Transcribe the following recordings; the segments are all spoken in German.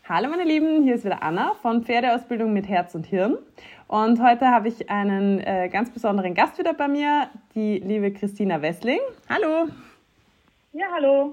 Hallo meine Lieben, hier ist wieder Anna von Pferdeausbildung mit Herz und Hirn. Und heute habe ich einen ganz besonderen Gast wieder bei mir, die liebe Christina Wessling. Hallo! Ja, hallo!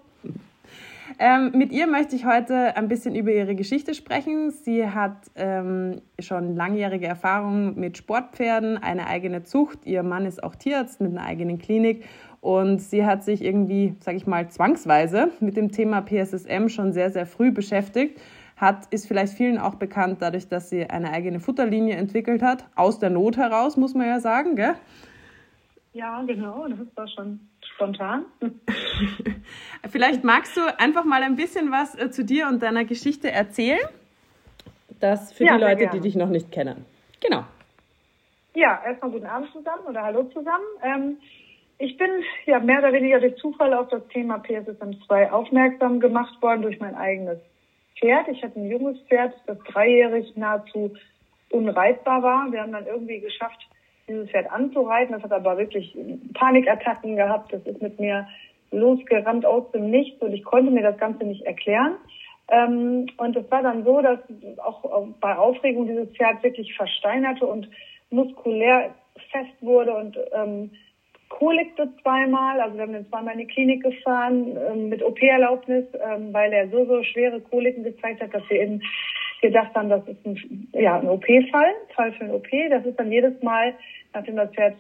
Mit ihr möchte ich heute ein bisschen über ihre Geschichte sprechen. Sie hat schon langjährige Erfahrung mit Sportpferden, eine eigene Zucht. Ihr Mann ist auch Tierarzt mit einer eigenen Klinik. Und sie hat sich irgendwie, sage ich mal, zwangsweise mit dem Thema PSSM schon sehr, sehr früh beschäftigt. Ist vielleicht vielen auch bekannt dadurch, dass sie eine eigene Futterlinie entwickelt hat. Aus der Not heraus, muss man ja sagen, gell? Ja, genau. Das war schon spontan. Vielleicht magst du einfach mal ein bisschen was zu dir und deiner Geschichte erzählen. Das für die Leute, die dich noch nicht kennen. Genau. Ja, erstmal guten Abend zusammen oder hallo zusammen. Ich bin mehr oder weniger durch Zufall auf das Thema PSSM2 aufmerksam gemacht worden durch mein eigenes Pferd. Ich hatte ein junges Pferd, das 3-jährig nahezu unreitbar war. Wir haben dann irgendwie geschafft, dieses Pferd anzureiten. Das hat aber wirklich Panikattacken gehabt. Das ist mit mir losgerannt aus dem Nichts und ich konnte mir das Ganze nicht erklären. Und es war dann so, dass auch bei Aufregung dieses Pferd wirklich versteinerte und muskulär fest wurde und kolikte zweimal. Also wir haben ihn zweimal in die Klinik gefahren mit OP-Erlaubnis, weil er so schwere Koliken gezeigt hat, dass wir eben gedacht haben, das ist ein OP-Fall, Fall für ein OP. Das ist dann jedes Mal, nachdem das Pferd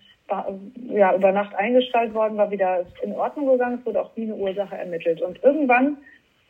über Nacht eingestellt worden war, wieder in Ordnung gegangen. Es wurde auch nie eine Ursache ermittelt. Und irgendwann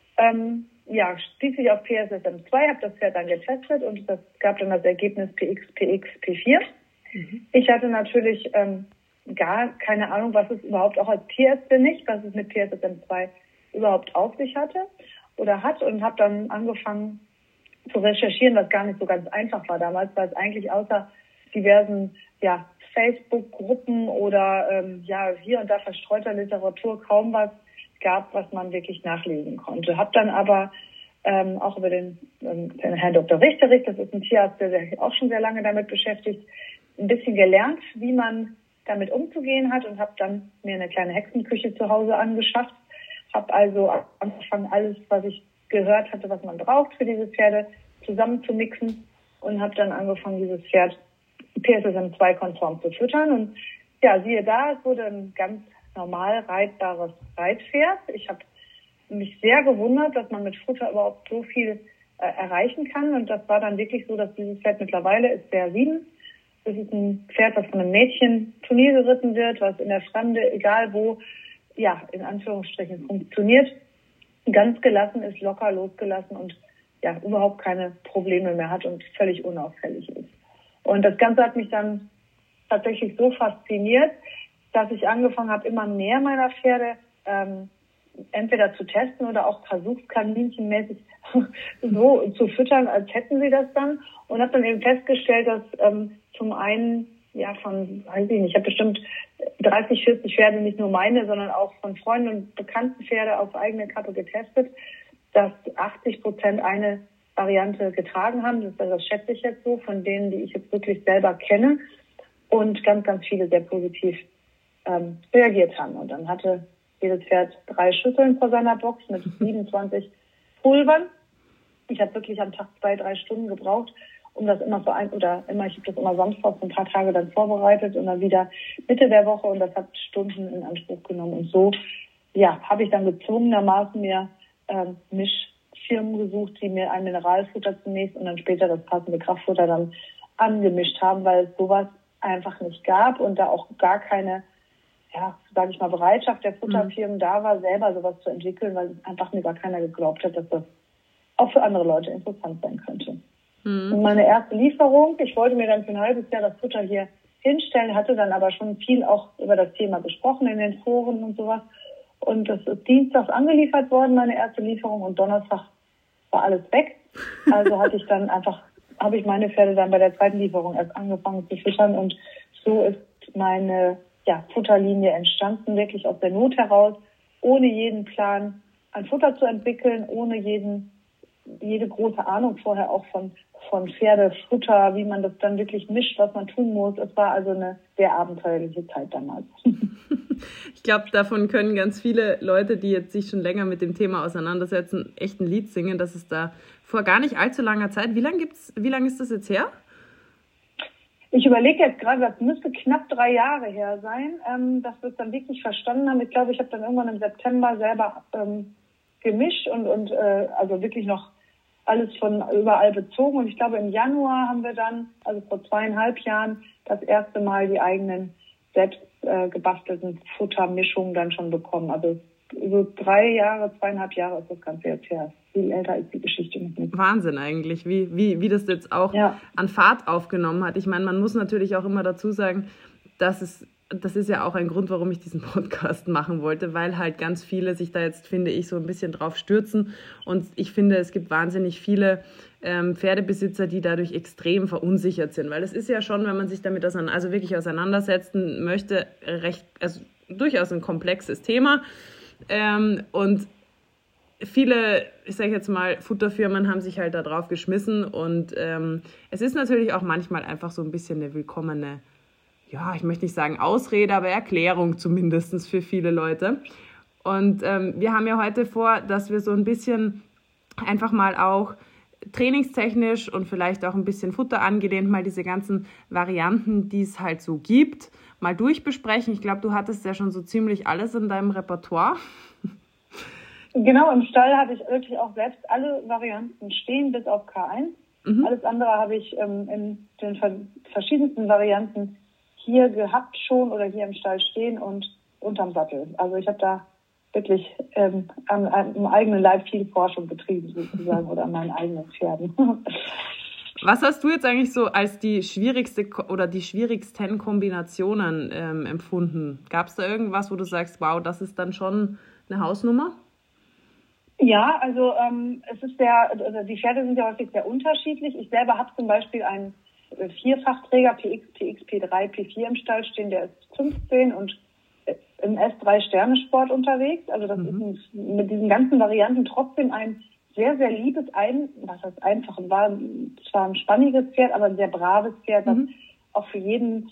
stieß ich auf PSSM2, habe das Pferd dann getestet und das gab dann das Ergebnis PX, P4. Ich hatte natürlich gar keine Ahnung, was es überhaupt auch als Tierärztin nicht, was es mit PSSM2 überhaupt auf sich hatte oder hat und habe dann angefangen zu recherchieren, was gar nicht so ganz einfach war damals, weil es eigentlich außer diversen Facebook-Gruppen oder hier und da verstreuter Literatur kaum was gab, was man wirklich nachlesen konnte. Habe dann aber auch über den Herrn Dr. Richterich, das ist ein Tierarzt, der sich auch schon sehr lange damit beschäftigt, ein bisschen gelernt, wie man damit umzugehen hat und habe dann mir eine kleine Hexenküche zu Hause angeschafft. Habe also angefangen, alles, was ich gehört hatte, was man braucht für diese Pferde, zusammen zu mixen und habe dann angefangen, dieses Pferd PSSM2-konform zu füttern. Und siehe da, es wurde ein ganz normal reitbares Reitpferd. Ich habe mich sehr gewundert, dass man mit Futter überhaupt so viel erreichen kann. Und das war dann wirklich so, dass dieses Pferd mittlerweile ist sehr 7. Das ist ein Pferd, was von einem Mädchen Turnier geritten wird, was in der Fremde, egal wo, in Anführungsstrichen funktioniert, ganz gelassen ist, locker losgelassen und überhaupt keine Probleme mehr hat und völlig unauffällig ist. Und das Ganze hat mich dann tatsächlich so fasziniert, dass ich angefangen habe, immer mehr meiner Pferde entweder zu testen oder auch versuchskaninchenmäßig so zu füttern, als hätten sie das dann. Und habe dann eben festgestellt, dass zum einen, ich habe bestimmt 30, 40 Pferde, nicht nur meine, sondern auch von Freunden und bekannten Pferde auf eigene Kappe getestet, dass 80% eine Variante getragen haben. Das schätze ich jetzt so, von denen, die ich jetzt wirklich selber kenne. Und ganz, ganz viele sehr positiv reagiert haben. Und dann hatte jedes Pferd 3 Schüsseln vor seiner Box mit 27 Pulvern. Ich habe wirklich am Tag 2-3 Stunden gebraucht, um das immer ich habe das immer samstags ein paar Tage dann vorbereitet und dann wieder Mitte der Woche und das hat Stunden in Anspruch genommen. Und so, habe ich dann gezwungenermaßen mir Mischfirmen gesucht, die mir ein Mineralfutter zunächst und dann später das passende Kraftfutter dann angemischt haben, weil es sowas einfach nicht gab und da auch gar keine, Bereitschaft der Futterfirmen da war, selber sowas zu entwickeln, weil einfach mir gar keiner geglaubt hat, dass das auch für andere Leute interessant sein könnte. Und meine erste Lieferung, ich wollte mir dann für ein halbes Jahr das Futter hier hinstellen, hatte dann aber schon viel auch über das Thema gesprochen in den Foren und sowas. Und das ist dienstags angeliefert worden, meine erste Lieferung, und Donnerstag war alles weg. Also habe ich meine Pferde dann bei der zweiten Lieferung erst angefangen zu füttern und so ist meine Futterlinie entstanden, wirklich aus der Not heraus, ohne jeden Plan ein Futter zu entwickeln, ohne jeden jede große Ahnung vorher auch von Pferdefutter, wie man das dann wirklich mischt, was man tun muss. Es war also eine sehr abenteuerliche Zeit damals. Ich glaube, davon können ganz viele Leute, die jetzt sich schon länger mit dem Thema auseinandersetzen, echt ein Lied singen, dass es da vor gar nicht allzu langer Zeit, wie lang ist das jetzt her? Ich überlege jetzt gerade, das müsste knapp 3 Jahre her sein, dass wir es dann wirklich verstanden haben. Ich glaube, ich habe dann irgendwann im September selber gemischt und also wirklich noch alles von überall bezogen. Und ich glaube, im Januar haben wir dann, also vor 2,5 Jahren, das erste Mal die eigenen selbst gebastelten Futtermischungen dann schon bekommen. Also so 3 Jahre, 2,5 Jahre ist das Ganze jetzt her. Viel älter ist die Geschichte nicht. Wahnsinn eigentlich, wie das jetzt auch an Fahrt aufgenommen hat. Ich meine, man muss natürlich auch immer dazu sagen, das ist ja auch ein Grund, warum ich diesen Podcast machen wollte, weil halt ganz viele sich da jetzt, finde ich, so ein bisschen drauf stürzen. Und ich finde, es gibt wahnsinnig viele Pferdebesitzer, die dadurch extrem verunsichert sind. Weil es ist ja schon, wenn man sich damit wirklich auseinandersetzen möchte, durchaus ein komplexes Thema. Und viele, ich sage jetzt mal, Futterfirmen haben sich halt da drauf geschmissen. Und es ist natürlich auch manchmal einfach so ein bisschen eine willkommene, ja, ich möchte nicht sagen Ausrede, aber Erklärung zumindest für viele Leute. Und wir haben ja heute vor, dass wir so ein bisschen einfach mal auch trainingstechnisch und vielleicht auch ein bisschen Futter angelehnt mal diese ganzen Varianten, die es halt so gibt, mal durchbesprechen. Ich glaube, du hattest ja schon so ziemlich alles in deinem Repertoire. Genau, im Stall hatte ich wirklich auch selbst alle Varianten stehen, bis auf K1. Alles andere habe ich in den verschiedensten Varianten hier gehabt schon oder hier im Stall stehen und unterm Sattel. Also ich habe da wirklich am eigenen Leib viel Forschung betrieben sozusagen oder an meinen eigenen Pferden. Was hast du jetzt eigentlich so als die schwierigste oder die schwierigsten Kombinationen empfunden? Gab es da irgendwas, wo du sagst, wow, das ist dann schon eine Hausnummer? Ja, also die Pferde sind ja häufig sehr unterschiedlich. Ich selber habe zum Beispiel einen Vierfachträger PX, PX, P3, P4 im Stall stehen, der ist 15 und im S3-Sterne-Sport unterwegs. Also das ist mit diesen ganzen Varianten trotzdem ein sehr, sehr liebes, was heißt einfach, war zwar ein spanniges Pferd, aber ein sehr braves Pferd, das auch für jeden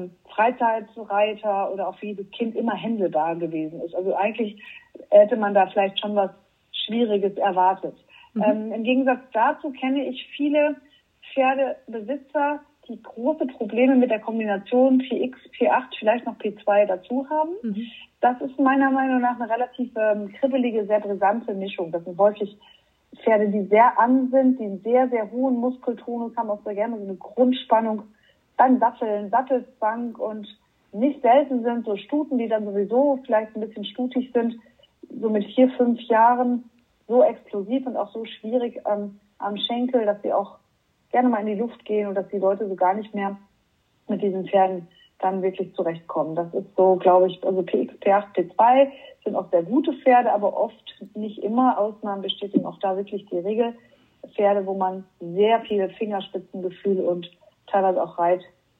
Freizeitreiter oder auch für jedes Kind immer händelbar gewesen ist. Also eigentlich hätte man da vielleicht schon was Schwieriges erwartet. Im Gegensatz dazu kenne ich viele Pferdebesitzer, die große Probleme mit der Kombination P X, P8, vielleicht noch P2 dazu haben. Das ist meiner Meinung nach eine relativ kribbelige, sehr brisante Mischung. Das sind häufig Pferde, die sehr an sind, die einen sehr, sehr hohen Muskeltonus haben, auch sehr gerne so eine Grundspannung beim Satteln, Sattelzwang und nicht selten sind so Stuten, die dann sowieso vielleicht ein bisschen stutig sind, so mit 4, 5 Jahren so explosiv und auch so schwierig am Schenkel, dass sie auch gerne mal in die Luft gehen und dass die Leute so gar nicht mehr mit diesen Pferden dann wirklich zurechtkommen. Das ist so, glaube ich, also PX, P8, P2 sind auch sehr gute Pferde, aber oft nicht immer. Ausnahmen bestätigen auch da wirklich die Regel. Pferde, wo man sehr viel Fingerspitzengefühl und teilweise auch Reit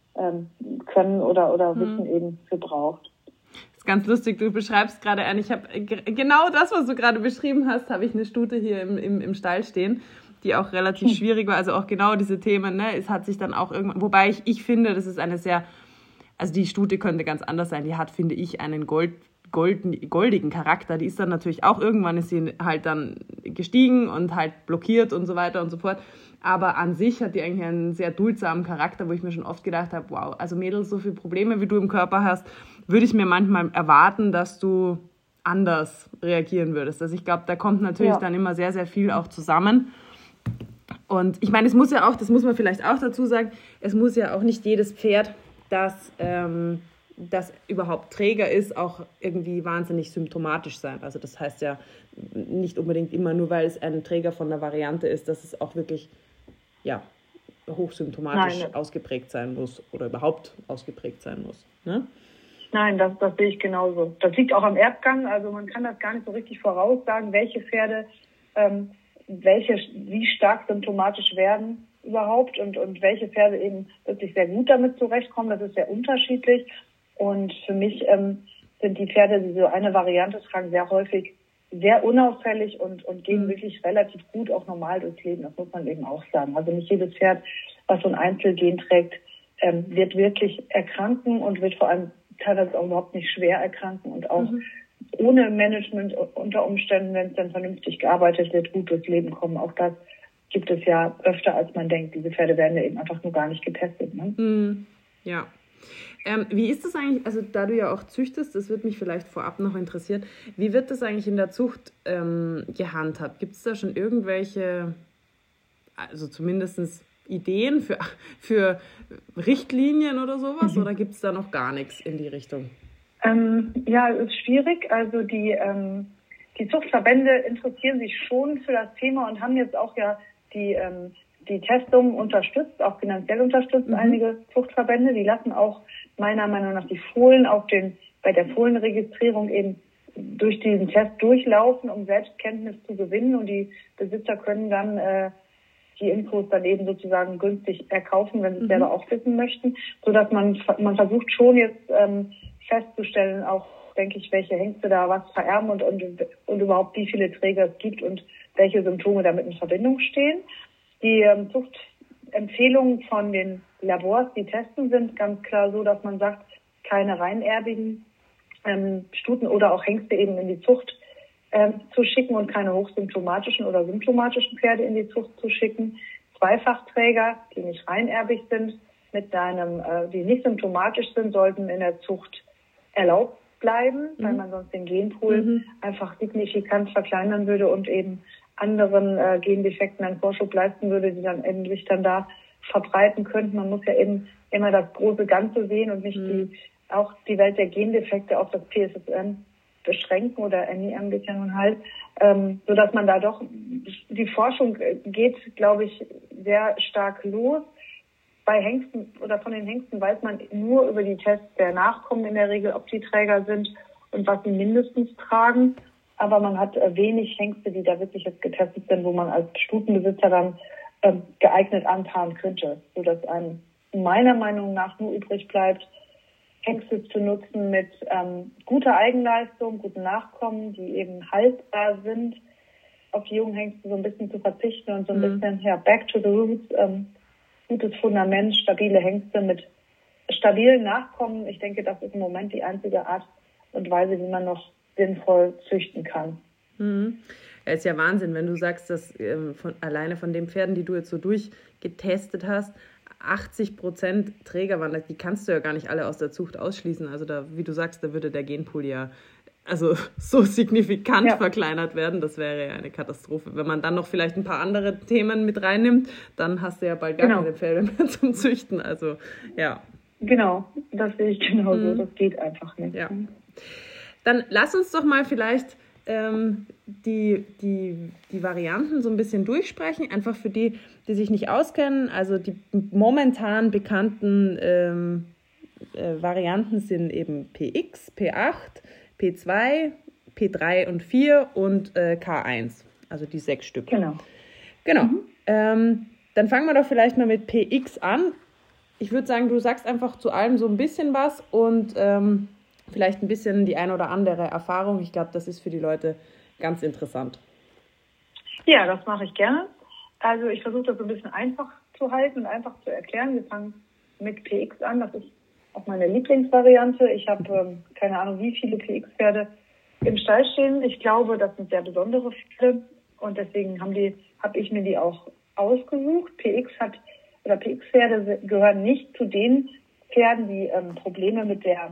können oder Wissen eben für braucht. Das ist ganz lustig, du beschreibst gerade einen, ich habe genau das, was du gerade beschrieben hast, habe ich eine Stute hier im Stall stehen, die auch relativ schwierig war, also auch genau diese Themen, ne, es hat sich dann auch irgendwann, wobei ich finde, das ist eine sehr, also die Stute könnte ganz anders sein, die hat, finde ich, einen goldigen Charakter, die ist dann natürlich auch, irgendwann ist sie halt dann gestiegen und halt blockiert und so weiter und so fort, aber an sich hat die eigentlich einen sehr duldsamen Charakter, wo ich mir schon oft gedacht habe, wow, also Mädels, so viele Probleme, wie du im Körper hast, würde ich mir manchmal erwarten, dass du anders reagieren würdest. Also ich glaube, da kommt natürlich dann immer sehr, sehr viel auch zusammen. Und ich meine, es muss ja auch, das muss man vielleicht auch dazu sagen, es muss ja auch nicht jedes Pferd, das überhaupt Träger ist, auch irgendwie wahnsinnig symptomatisch sein. Also das heißt ja nicht unbedingt immer nur, weil es ein Träger von einer Variante ist, dass es auch wirklich hochsymptomatisch ausgeprägt sein muss oder überhaupt ausgeprägt sein muss. Ne? Nein, das sehe ich genauso. Das liegt auch am Erbgang, also man kann das gar nicht so richtig voraussagen, welche Pferde wie stark symptomatisch werden überhaupt und welche Pferde eben wirklich sehr gut damit zurechtkommen. Das ist sehr unterschiedlich. Und für mich sind die Pferde, die so eine Variante tragen, sehr häufig sehr unauffällig und gehen wirklich relativ gut auch normal durchs Leben. Das muss man eben auch sagen. Also nicht jedes Pferd, was so ein Einzelgen trägt, wird wirklich erkranken und wird vor allem teilweise auch überhaupt nicht schwer erkranken und auch ohne Management unter Umständen, wenn es dann vernünftig gearbeitet wird, gut durchs Leben kommen. Auch das gibt es ja öfter, als man denkt. Diese Pferde werden ja eben einfach nur gar nicht getestet. Ne? Ja. Wie ist das eigentlich, also da du ja auch züchtest, das würde mich vielleicht vorab noch interessieren, wie wird das eigentlich in der Zucht gehandhabt? Gibt es da schon irgendwelche, also zumindest Ideen für Richtlinien oder sowas, oder gibt es da noch gar nichts in die Richtung? Ja, es ist schwierig. Also die Zuchtverbände interessieren sich schon für das Thema und haben jetzt auch ja die Testung unterstützt, auch finanziell unterstützt, einige Zuchtverbände. Die lassen auch meiner Meinung nach die Fohlen bei der Fohlenregistrierung eben durch diesen Test durchlaufen, um Selbstkenntnis zu gewinnen, und die Besitzer können dann die Infos dann eben sozusagen günstig erkaufen, wenn sie es selber auch wissen möchten, sodass man versucht schon jetzt festzustellen, auch, denke ich, welche Hengste da was vererben und überhaupt wie viele Träger es gibt und welche Symptome damit in Verbindung stehen. Die Zuchtempfehlungen von den Labors, die testen, sind ganz klar so, dass man sagt, keine reinerbigen Stuten oder auch Hengste eben in die Zucht zu schicken und keine hochsymptomatischen oder symptomatischen Pferde in die Zucht zu schicken. Zweifachträger, die nicht reinerbig sind, die nicht symptomatisch sind, sollten in der Zucht erlaubt bleiben, weil man sonst den Genpool einfach signifikant verkleinern würde und eben anderen Gendefekten einen Vorschub leisten würde, die dann eben sich dann da verbreiten könnten. Man muss ja eben immer das große Ganze sehen und nicht auch die Welt der Gendefekte auf das PSSM beschränken, oder NIM geht ja nun halt, sodass man da doch, die Forschung geht, glaube ich, sehr stark los. Bei Hengsten oder von den Hengsten weiß man nur über die Tests der Nachkommen in der Regel, ob die Träger sind und was sie mindestens tragen. Aber man hat wenig Hengste, die da wirklich jetzt getestet sind, wo man als Stutenbesitzer dann geeignet anpaaren könnte, sodass einem meiner Meinung nach nur übrig bleibt, Hengste zu nutzen mit guter Eigenleistung, guten Nachkommen, die eben haltbar sind, auf die jungen Hengste so ein bisschen zu verzichten und so ein bisschen back to the roots, gutes Fundament, stabile Hengste mit stabilen Nachkommen. Ich denke, das ist im Moment die einzige Art und Weise, wie man noch sinnvoll züchten kann. Ja, ist ja Wahnsinn, wenn du sagst, dass alleine von den Pferden, die du jetzt so durchgetestet hast, 80% Träger waren, die kannst du ja gar nicht alle aus der Zucht ausschließen. Also da, wie du sagst, da würde der Genpool ja so signifikant verkleinert werden. Das wäre ja eine Katastrophe. Wenn man dann noch vielleicht ein paar andere Themen mit reinnimmt, dann hast du ja bald gar keine Pferde mehr zum Züchten. Also, ja. Genau, das sehe ich genauso. Das geht einfach nicht. Ja. Dann lass uns doch mal vielleicht die Varianten so ein bisschen durchsprechen, einfach für die sich nicht auskennen. Also die momentan bekannten Varianten sind eben PX, P8, P2, P3 und 4 und K1, also die 6 Stück. Genau. Dann fangen wir doch vielleicht mal mit PX an. Ich würde sagen, du sagst einfach zu allem so ein bisschen was und vielleicht ein bisschen die ein oder andere Erfahrung. Ich glaube, das ist für die Leute ganz interessant. Ja, das mache ich gerne. Also ich versuche das so ein bisschen einfach zu halten und einfach zu erklären. Wir fangen mit PX an. Das ist auch meine Lieblingsvariante. Ich habe keine Ahnung, wie viele PX-Pferde im Stall stehen. Ich glaube, das sind sehr besondere Pferde und deswegen habe ich mir die auch ausgesucht. PX-Pferde gehören nicht zu den Pferden, die Probleme mit der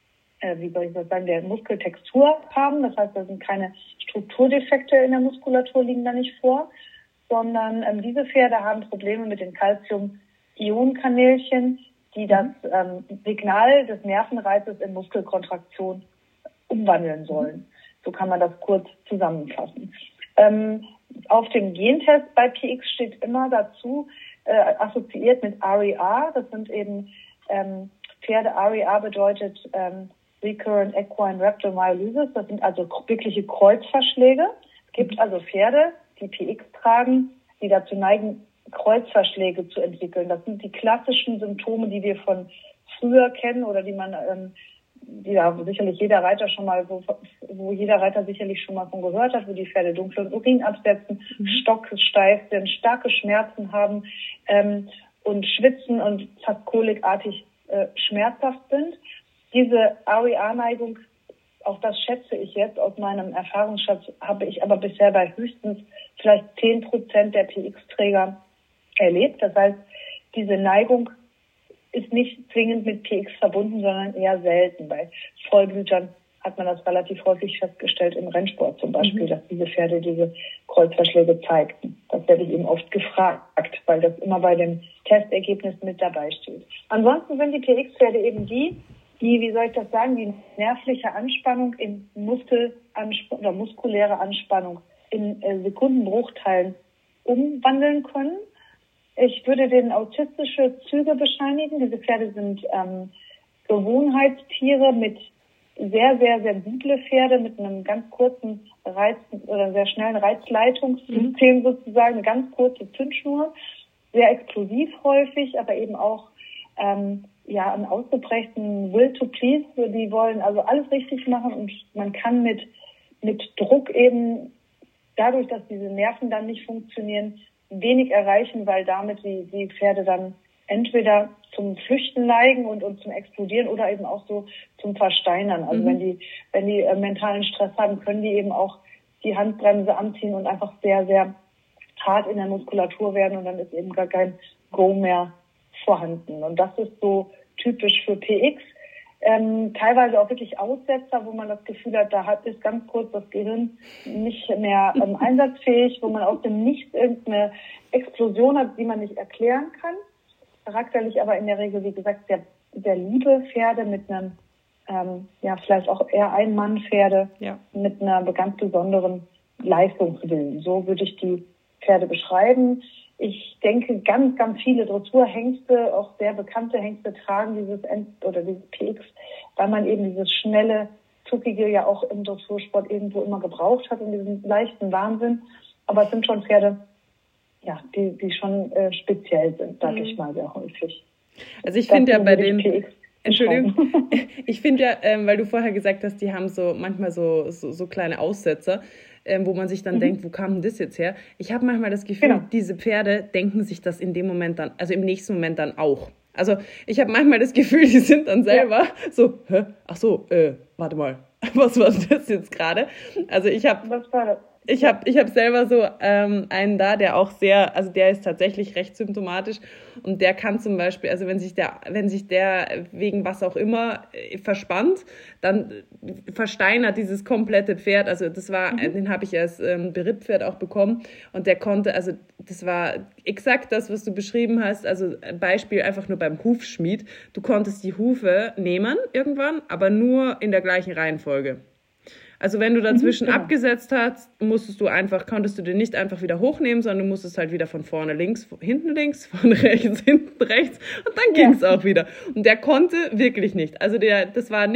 der Muskeltextur haben. Das heißt, da sind keine Strukturdefekte in der Muskulatur, liegen da nicht vor, sondern diese Pferde haben Probleme mit den Calcium-Ionen-Kanälchen, die das Signal des Nervenreizes in Muskelkontraktion umwandeln sollen. So kann man das kurz zusammenfassen. Auf dem Gentest bei PX steht immer dazu, assoziiert mit RER, das sind eben Pferde, RER bedeutet Recurrent Equine Rhabdomyolysis, das sind also wirkliche Kreuzverschläge. Es gibt also Pferde, die PX tragen, die dazu neigen, Kreuzverschläge zu entwickeln. Das sind die klassischen Symptome, die wir von früher kennen oder die man ja, sicherlich jeder Reiter schon mal, wo jeder Reiter sicherlich schon mal von gehört hat, wo die Pferde dunklen Urin absetzen, stocksteif sind, starke Schmerzen haben und schwitzen und fast kolikartig schmerzhaft sind. Diese REA-Neigung, auch das schätze ich jetzt aus meinem Erfahrungsschatz, habe ich aber bisher bei höchstens vielleicht 10% der PX-Träger erlebt. Das heißt, diese Neigung ist nicht zwingend mit PX verbunden, sondern eher selten. Bei Vollblütern hat man das relativ häufig festgestellt, im Rennsport zum Beispiel, dass diese Pferde diese Kreuzverschläge zeigten. Das werde ich eben oft gefragt, weil das immer bei dem Testergebnis mit dabei steht. Ansonsten sind die PX-Pferde eben die, wie soll ich das sagen, die nervliche Anspannung in muskuläre Anspannung in Sekundenbruchteilen umwandeln können. Ich würde denen autistische Züge bescheinigen. Diese Pferde sind Gewohnheitstiere mit sehr, sehr sensible Pferde mit einem ganz kurzen Reiz oder sehr schnellen Reizleitungssystem sozusagen, eine ganz kurze Zündschnur, sehr explosiv häufig, aber eben auch einen ausgeprägten Will to Please. Die wollen also alles richtig machen und man kann mit Druck eben dadurch, dass diese Nerven dann nicht funktionieren, wenig erreichen, weil damit die Pferde dann entweder zum Flüchten neigen und zum Explodieren oder eben auch so zum Versteinern. Also wenn die mentalen Stress haben, können die eben auch die Handbremse anziehen und einfach sehr, sehr hart in der Muskulatur werden und dann ist eben gar kein Go mehr vorhanden. Und das ist so typisch für PX. Teilweise auch wirklich Aussetzer, wo man das Gefühl hat, ist ganz kurz das Gehirn nicht mehr einsatzfähig, wo man aus dem Nichts irgendeine Explosion hat, die man nicht erklären kann. Charakterlich aber in der Regel, wie gesagt, sehr, sehr liebe Pferde mit einem, vielleicht auch eher Ein-Mann-Pferde mit einer ganz besonderen Leistungswillen. So würde ich die Pferde beschreiben. Ich denke, ganz, ganz viele Dressurhengste, auch sehr bekannte Hengste, tragen dieses PX, weil man eben dieses schnelle, zuckige ja auch im Dressursport irgendwo immer gebraucht hat in diesem leichten Wahnsinn. Aber es sind schon Pferde, die schon speziell sind, sage ich mal sehr häufig. Also ich finde ja bei den PX Entschuldigung, ich finde ja, weil du vorher gesagt hast, die haben so manchmal so kleine Aussetzer, wo man sich dann denkt, wo kam denn das jetzt her? Ich habe manchmal das Gefühl, diese Pferde denken sich das in dem Moment dann, also im nächsten Moment dann auch. Also ich habe manchmal das Gefühl, die sind dann selber so, warte mal, was war das jetzt gerade? Also ich habe selber so einen da, der auch sehr, also der ist tatsächlich recht symptomatisch und der kann zum Beispiel, also wenn sich der wegen was auch immer verspannt, dann versteinert dieses komplette Pferd, also das war, den habe ich als Berittpferd auch bekommen und der konnte, also das war exakt das, was du beschrieben hast, also Beispiel einfach nur beim Hufschmied, du konntest die Hufe nehmen irgendwann, aber nur in der gleichen Reihenfolge. Also wenn du dazwischen abgesetzt hast, konntest du den nicht einfach wieder hochnehmen, sondern du musstest halt wieder von vorne links, hinten links, von rechts, hinten rechts und dann ging es auch wieder. Und der konnte wirklich nicht. Also der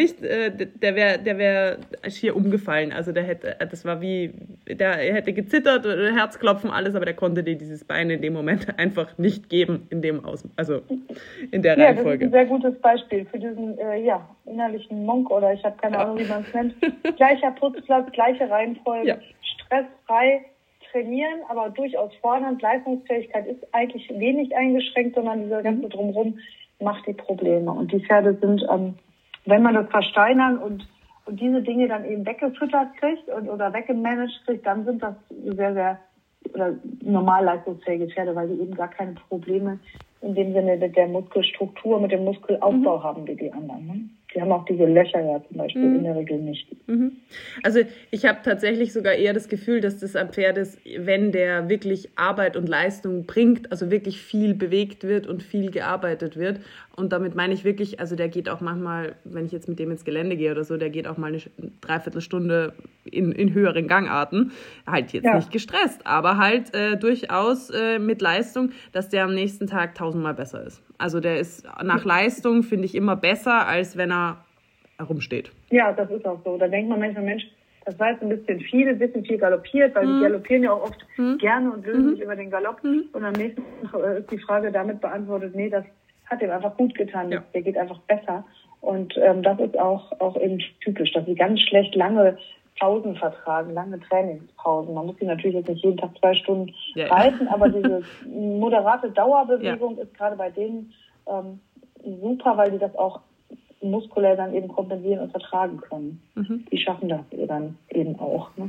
wäre schier umgefallen. Also der hätte gezittert, Herzklopfen, alles, aber der konnte dir dieses Bein in dem Moment einfach nicht geben, in der Reihenfolge. Das ist ein sehr gutes Beispiel für diesen innerlichen Monk oder ich habe keine Ahnung, wie man es nennt. Gleicher Putzplatz, gleiche Reihenfolge, stressfrei trainieren, aber durchaus fordernd. Leistungsfähigkeit ist eigentlich wenig eingeschränkt, sondern dieser ganze Drumherum macht die Probleme. Und die Pferde sind, wenn man das versteinern und diese Dinge dann eben weggefüttert kriegt oder weggemanagt kriegt, dann sind das sehr, sehr normal leistungsfähige Pferde, weil die eben gar keine Probleme in dem Sinne mit der Muskelstruktur, mit dem Muskelaufbau haben wie die anderen. Ne? Die haben auch diese Löcher ja zum Beispiel in der Regel nicht. Also ich habe tatsächlich sogar eher das Gefühl, dass das ein Pferd ist, wenn der wirklich Arbeit und Leistung bringt, also wirklich viel bewegt wird und viel gearbeitet wird. Und damit meine ich wirklich, also der geht auch manchmal, wenn ich jetzt mit dem ins Gelände gehe oder so, der geht auch mal eine Dreiviertelstunde in höheren Gangarten. Halt jetzt nicht gestresst, aber halt durchaus mit Leistung, dass der am nächsten Tag 1000-mal besser ist. Also der ist nach Leistung, finde ich, immer besser, als wenn er herumsteht. Ja, das ist auch so. Da denkt man manchmal, Mensch, das war jetzt ein bisschen viel galoppiert, weil die galoppieren ja auch oft gerne und lösen sich über den Galopp. Und am nächsten Tag ist die Frage damit beantwortet, nee, das hat ihm einfach gut getan. Der geht einfach besser. Und das ist auch eben typisch, dass sie ganz schlecht lange Pausen vertragen, lange Trainingspausen. Man muss sie natürlich jetzt nicht jeden Tag 2 Stunden reiten, aber diese moderate Dauerbewegung ist gerade bei denen super, weil die das auch muskulär dann eben kompensieren und vertragen können. Die schaffen das dann eben auch. Ne?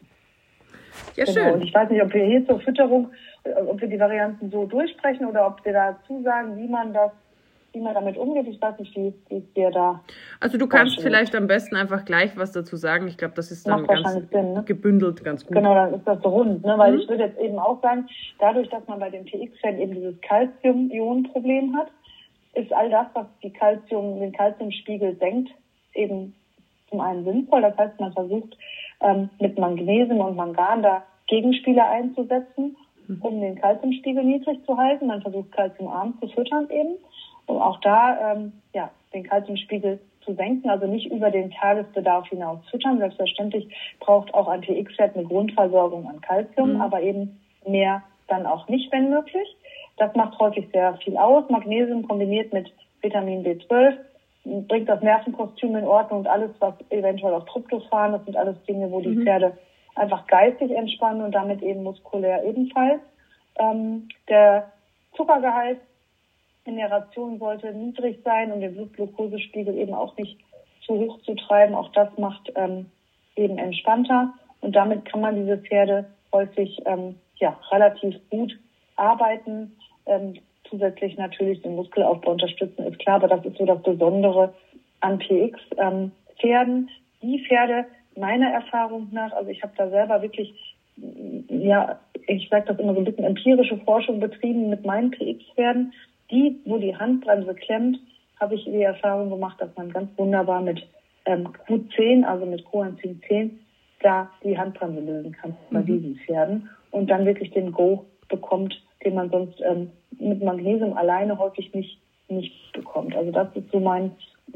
Ja, genau. schön. Und ich weiß nicht, ob wir hier zur Fütterung, ob wir die Varianten so durchsprechen oder ob wir dazu sagen, wie man damit umgeht. Ich weiß nicht, wie es dir da. Also du kannst vielleicht am besten einfach gleich was dazu sagen. Ich glaube, das ist dann ganz Sinn, ne? Gebündelt ganz gut. Genau, dann ist das so rund, ne? Weil ich würde jetzt eben auch sagen, dadurch, dass man bei dem TX-Fan eben dieses Calcium-Ionen-Problem hat, ist all das, was den Calciumspiegel senkt, eben zum einen sinnvoll. Das heißt, man versucht mit Magnesium und Mangan da Gegenspieler einzusetzen, um den Calciumspiegel niedrig zu halten. Man versucht calciumarm zu füttern eben, um auch da den Calciumspiegel zu senken, also nicht über den Tagesbedarf hinaus füttern. Selbstverständlich braucht auch ein TX-Pferd eine Grundversorgung an Calcium, aber eben mehr dann auch nicht, wenn möglich. Das macht häufig sehr viel aus. Magnesium kombiniert mit Vitamin B12 bringt das Nervenkostüm in Ordnung und alles, was eventuell auch Tryptophan, das sind alles Dinge, wo die Pferde einfach geistig entspannen und damit eben muskulär ebenfalls. Der Zuckergehalt in der Ration sollte niedrig sein, um den Blutglukosespiegel eben auch nicht zu hoch zu treiben. Auch das macht eben entspannter und damit kann man diese Pferde häufig relativ gut arbeiten. Zusätzlich natürlich den Muskelaufbau unterstützen, ist klar, aber das ist so das Besondere an PX-Pferden. Die Pferde, meiner Erfahrung nach, also ich habe da selber wirklich, ich sage das immer so ein bisschen empirische Forschung betrieben mit meinen PX-Pferden. Die, wo die Handbremse klemmt, habe ich die Erfahrung gemacht, dass man ganz wunderbar mit Q10, also mit Coenzym 10, da die Handbremse lösen kann bei diesen Pferden und dann wirklich den Go bekommt, den man sonst mit Magnesium alleine häufig nicht bekommt. Also das ist so mein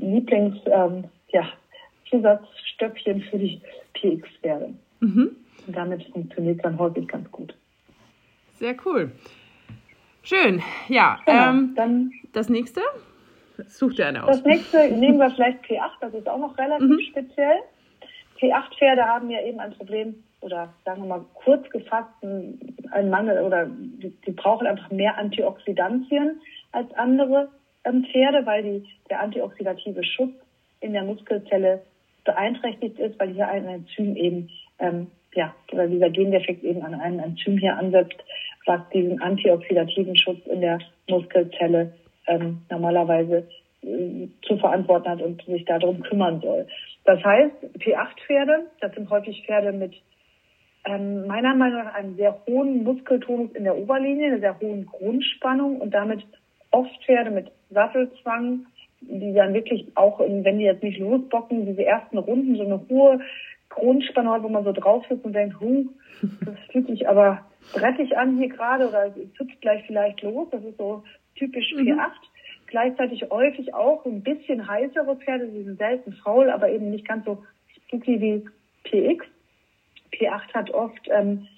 Zusatzstöckchen für die PX-Pferde. Und damit funktioniert es dann häufig ganz gut. Sehr cool. Schön. Ja, genau, dann das nächste? Such dir eine aus. Das nächste nehmen wir vielleicht P8, das ist auch noch relativ speziell. P8-Pferde haben ja eben ein Problem, oder sagen wir mal kurz gefasst, einen Mangel, oder die brauchen einfach mehr Antioxidantien als andere Pferde, weil der antioxidative Schutz in der Muskelzelle beeinträchtigt ist, weil hier ein Enzym eben, oder dieser Gendefekt eben an einem Enzym hier ansetzt, was diesen antioxidativen Schutz in der Muskelzelle normalerweise zu verantworten hat und sich darum kümmern soll. Das heißt, P8-Pferde, das sind häufig Pferde mit meiner Meinung nach einem sehr hohen Muskeltonus in der Oberlinie, einer sehr hohen Grundspannung und damit oft Pferde mit Sattelzwang, die dann wirklich auch, wenn die jetzt nicht losbocken, diese ersten Runden so eine hohe Grundspannung hat, wo man so drauf sitzt und denkt, das fühlt sich aber brettig an hier gerade oder es hüpft gleich vielleicht los. Das ist so typisch P8. Gleichzeitig häufig auch ein bisschen heißere Pferde, die sind selten faul, aber eben nicht ganz so spooky wie PX. P8 hat oft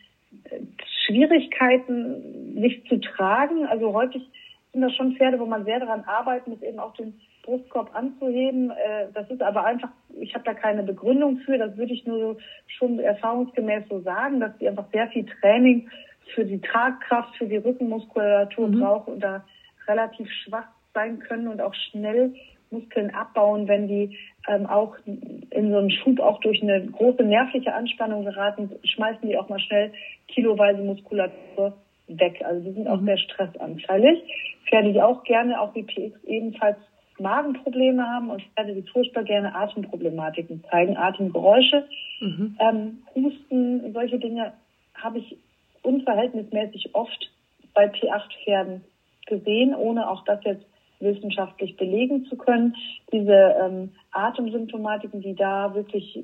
Schwierigkeiten, sich zu tragen. Also häufig sind das schon Pferde, wo man sehr daran arbeiten muss, eben auch den Brustkorb anzuheben. Das ist aber einfach, ich habe da keine Begründung für, das würde ich nur schon erfahrungsgemäß so sagen, dass die einfach sehr viel Training für die Tragkraft, für die Rückenmuskulatur brauchen und da relativ schwach sein können und auch schnell Muskeln abbauen, wenn die auch in so einen Schub auch durch eine große nervliche Anspannung geraten, schmeißen die auch mal schnell kiloweise Muskulatur weg. Also die sind auch sehr stressanfällig. Pferde, die auch gerne, auch wie PX, ebenfalls Magenprobleme haben und Pferde, die furchtbar gerne Atemproblematiken zeigen, Atemgeräusche, Husten, solche Dinge habe ich unverhältnismäßig oft bei P8-Pferden gesehen, ohne auch das jetzt wissenschaftlich belegen zu können. Diese Atemsymptomatiken, die da wirklich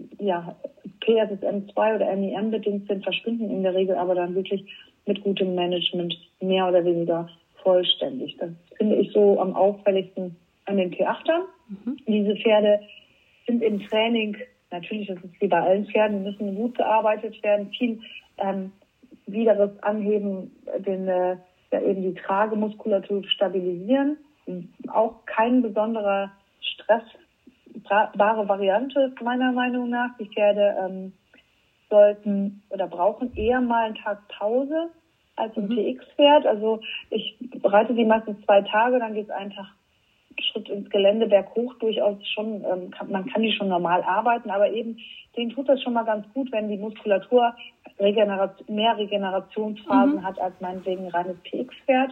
PSSM2 oder NEM bedingt sind, verschwinden in der Regel aber dann wirklich mit gutem Management mehr oder weniger vollständig. Das finde ich so am auffälligsten an den P8ern. Diese Pferde sind im Training, natürlich, das ist wie bei allen Pferden, müssen gut gearbeitet werden, viel wiederes Anheben, eben die Tragemuskulatur stabilisieren. Auch kein besonderer stressbare Variante meiner Meinung nach. Die Pferde sollten oder brauchen eher mal einen Tag Pause als ein PX-Pferd. Also ich reite die meistens 2 Tage, dann geht es einen Tag Schritt ins Gelände berghoch durchaus schon, man kann die schon normal arbeiten, aber eben denen tut das schon mal ganz gut, wenn die Muskulatur mehr Regenerationsphasen hat als meinetwegen ein reines PX-Pferd.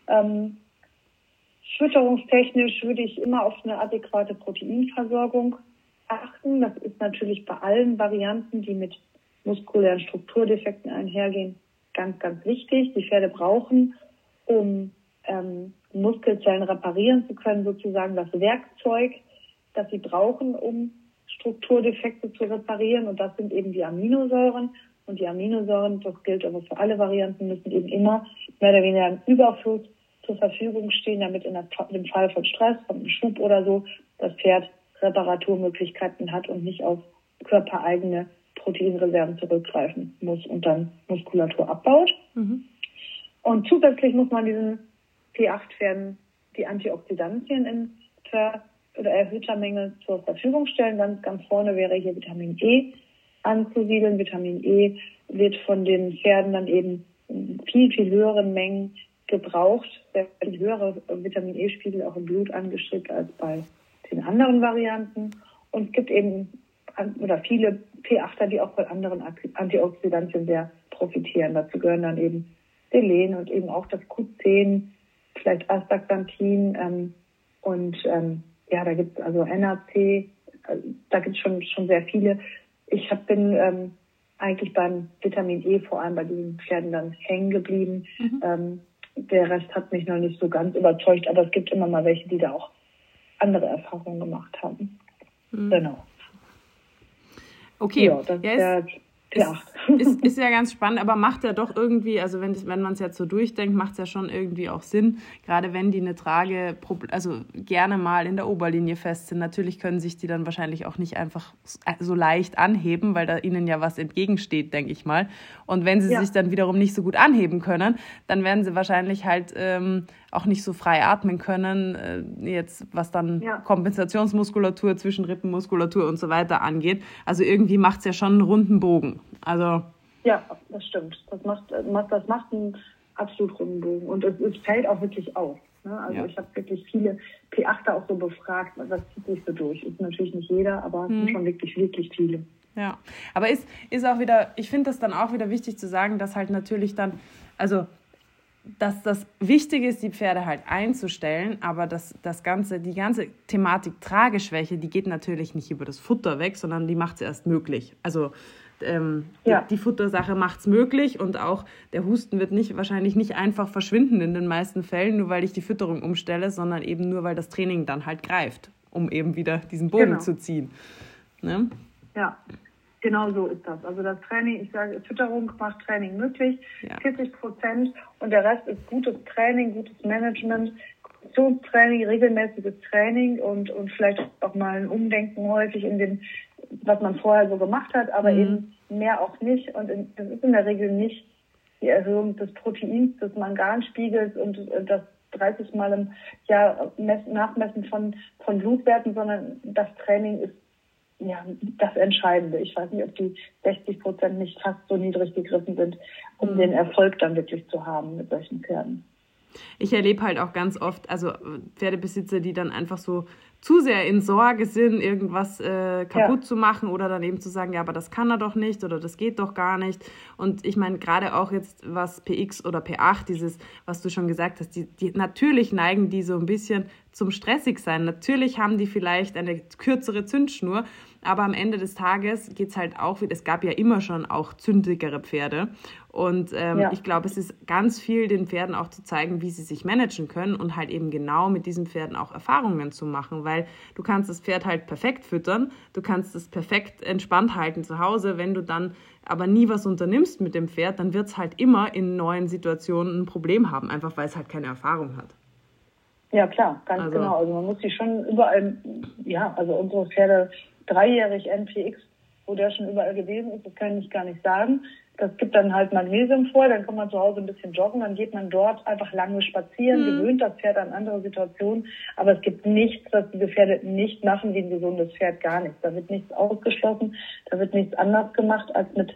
Fütterungstechnisch würde ich immer auf eine adäquate Proteinversorgung achten. Das ist natürlich bei allen Varianten, die mit muskulären Strukturdefekten einhergehen, ganz, ganz wichtig. Die Pferde brauchen, um Muskelzellen reparieren zu können, sozusagen das Werkzeug, das sie brauchen, um Strukturdefekte zu reparieren. Und das sind eben die Aminosäuren. Und die Aminosäuren, das gilt aber für alle Varianten, müssen eben immer mehr oder weniger im Überfluss zur Verfügung stehen, damit in dem Fall von Stress, von Schub oder so, das Pferd Reparaturmöglichkeiten hat und nicht auf körpereigene Proteinreserven zurückgreifen muss und dann Muskulatur abbaut. Und zusätzlich muss man diesen P8-Pferden die Antioxidantien in erhöhter Menge zur Verfügung stellen. Ganz vorne wäre hier Vitamin E anzusiedeln. Vitamin E wird von den Pferden dann eben in viel, viel höheren Mengen gebraucht. Da werden höhere Vitamin E-Spiegel auch im Blut angestrebt als bei den anderen Varianten. Und es gibt eben viele P8er, die auch bei anderen Antioxidantien sehr profitieren. Dazu gehören dann eben Selen und eben auch das Q10, vielleicht Astaxanthin da gibt es also NAC, da gibt es schon sehr viele. Ich bin eigentlich beim Vitamin E vor allem bei diesen Pferden dann hängen geblieben. Der Rest hat mich noch nicht so ganz überzeugt, aber es gibt immer mal welche, die da auch andere Erfahrungen gemacht haben. Genau. Okay. Ja, das ist der P8. Ist ja ganz spannend, aber macht ja doch irgendwie, also wenn man es jetzt so durchdenkt, macht es ja schon irgendwie auch Sinn, gerade wenn die eine Trage, also gerne mal in der Oberlinie fest sind. Natürlich können sich die dann wahrscheinlich auch nicht einfach so leicht anheben, weil da ihnen ja was entgegensteht, denke ich mal. Und wenn sie sich dann wiederum nicht so gut anheben können, dann werden sie wahrscheinlich halt auch nicht so frei atmen können, jetzt was dann Kompensationsmuskulatur, Zwischenrippenmuskulatur und so weiter angeht. Also irgendwie macht es ja schon einen runden Bogen. Also ja, das stimmt. Das macht einen absolut runden Bogen. Und es fällt auch wirklich auf. Ne? Also ich habe wirklich viele P8er auch so befragt, was zieht sich so durch. Ist natürlich nicht jeder, aber es sind schon wirklich, wirklich viele. Ja, aber ist auch wieder, ich finde das dann auch wieder wichtig zu sagen, dass halt natürlich dann, also dass das Wichtige ist, die Pferde halt einzustellen, aber die ganze Thematik Trageschwäche, die geht natürlich nicht über das Futter weg, sondern die macht es erst möglich. Also die Futtersache macht es möglich und auch der Husten wird wahrscheinlich nicht einfach verschwinden in den meisten Fällen, nur weil ich die Fütterung umstelle, sondern eben nur, weil das Training dann halt greift, um eben wieder diesen Bogen zu ziehen. Ne? Ja. Genau so ist das. Also das Training, ich sage, Fütterung macht Training möglich, 40%, und der Rest ist gutes Training, gutes Management, Konditionstraining, regelmäßiges Training und vielleicht auch mal ein Umdenken häufig in dem, was man vorher so gemacht hat, aber eben mehr auch nicht. Und es ist in der Regel nicht die Erhöhung des Proteins, des Manganspiegels und das 30 Mal im Jahr Nachmessen von Blutwerten, sondern das Training ist das Entscheidende. Ich weiß nicht, ob die 60% nicht fast so niedrig gegriffen sind, um den Erfolg dann wirklich zu haben mit solchen Pferden. Ich erlebe halt auch ganz oft, also Pferdebesitzer, die dann einfach so zu sehr in Sorge sind, irgendwas kaputt zu machen oder dann eben zu sagen, ja, aber das kann er doch nicht oder das geht doch gar nicht. Und ich meine, gerade auch jetzt, was PX oder P8, dieses, was du schon gesagt hast, die natürlich neigen die so ein bisschen zum Stressigsein. Natürlich haben die vielleicht eine kürzere Zündschnur, aber am Ende des Tages geht's halt auch, es gab ja immer schon auch zündigere Pferde. Und ich glaube, es ist ganz viel den Pferden auch zu zeigen, wie sie sich managen können und halt eben genau mit diesen Pferden auch Erfahrungen zu machen, weil du kannst das Pferd halt perfekt füttern, du kannst es perfekt entspannt halten zu Hause, wenn du dann aber nie was unternimmst mit dem Pferd, dann wird es halt immer in neuen Situationen ein Problem haben, einfach weil es halt keine Erfahrung hat. Ja, klar, ganz genau. Also man muss sich schon überall, also unsere Pferde 3-jährig NPX, wo der schon überall gewesen ist, das kann ich gar nicht sagen. Das gibt dann halt Magnesium vor, dann kann man zu Hause ein bisschen joggen, dann geht man dort einfach lange spazieren, gewöhnt das Pferd an andere Situationen. Aber es gibt nichts, was diese Pferde nicht machen wie ein gesundes Pferd, gar nichts. Da wird nichts ausgeschlossen, da wird nichts anders gemacht als mit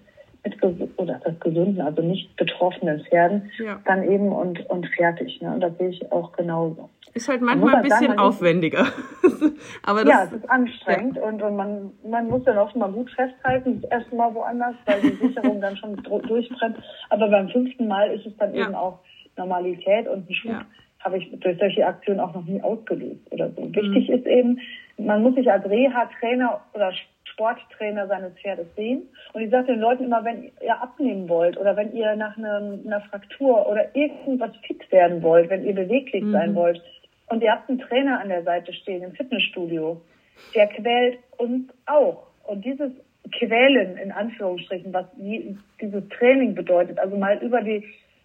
oder das gesunden, also nicht betroffenen Pferden, dann eben und fertig. Ne? Und das sehe ich auch genauso. Ist halt manchmal ein bisschen aufwendiger. Aber das, es ist anstrengend und man muss dann auch mal gut festhalten, das erste Mal woanders, weil die Sicherung dann schon durchbrennt. Aber beim 5. Mal ist es dann eben auch Normalität und einen Schub habe ich durch solche Aktionen auch noch nie ausgelöst oder so. Wichtig ist eben, man muss sich als Reha-Trainer oder Sporttrainer seines Pferdes sehen. Und ich sage den Leuten immer, wenn ihr abnehmen wollt oder wenn ihr nach einer Fraktur oder irgendwas fix werden wollt, wenn ihr beweglich sein wollt und ihr habt einen Trainer an der Seite stehen im Fitnessstudio, der quält uns auch. Und dieses Quälen in Anführungsstrichen, was dieses Training bedeutet, also mal über die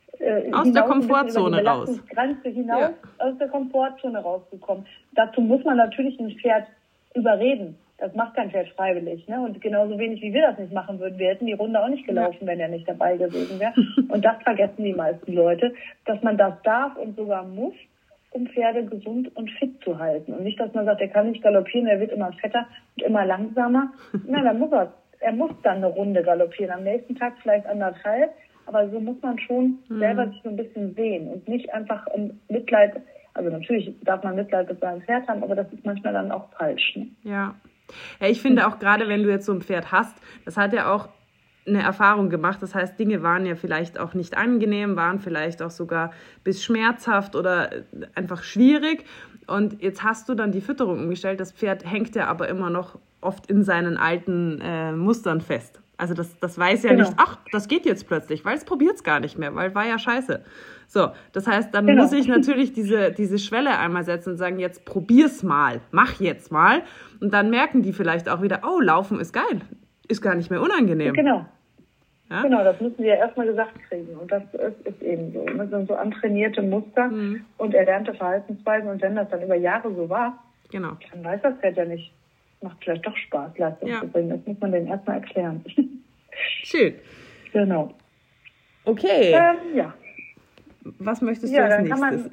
aus der Komfortzone raus. Grenze hinaus, aus der Komfortzone rauszukommen. Dazu muss man natürlich ein Pferd überreden. Das macht kein Pferd freiwillig. Ne? Und genauso wenig, wie wir das nicht machen würden. Wir hätten die Runde auch nicht gelaufen, wenn er nicht dabei gewesen wäre. Und das vergessen die meisten Leute, dass man das darf und sogar muss, um Pferde gesund und fit zu halten. Und nicht, dass man sagt, er kann nicht galoppieren, er wird immer fetter und immer langsamer. Nein, dann muss er. Er muss dann eine Runde galoppieren. Am nächsten Tag vielleicht 1,5. Aber so muss man schon selber sich so ein bisschen sehen und nicht einfach Mitleid. Also natürlich darf man Mitleid mit seinem Pferd haben, aber das ist manchmal dann auch falsch. Ne? Ja, ich finde auch gerade, wenn du jetzt so ein Pferd hast, das hat ja auch eine Erfahrung gemacht. Das heißt, Dinge waren ja vielleicht auch nicht angenehm, waren vielleicht auch sogar bis schmerzhaft oder einfach schwierig. Und jetzt hast du dann die Fütterung umgestellt. Das Pferd hängt ja aber immer noch oft in seinen alten Mustern fest. Also das weiß ja nicht, ach, das geht jetzt plötzlich, weil es probiert es gar nicht mehr, weil war ja scheiße. So, das heißt, dann muss ich natürlich diese Schwelle einmal setzen und sagen, jetzt probier's mal, mach jetzt mal. Und dann merken die vielleicht auch wieder, oh, Laufen ist geil, ist gar nicht mehr unangenehm. Genau. Ja? Genau, das müssen wir ja erstmal gesagt kriegen. Und das ist eben so. Das sind so antrainierte Muster und erlernte Verhaltensweisen. Und wenn das dann über Jahre so war, dann weiß das Pferd ja nicht. Macht vielleicht doch Spaß, Leistung zu bringen. Das muss man denen erstmal erklären. Schön. Genau. Okay. Was möchtest du als nächstes?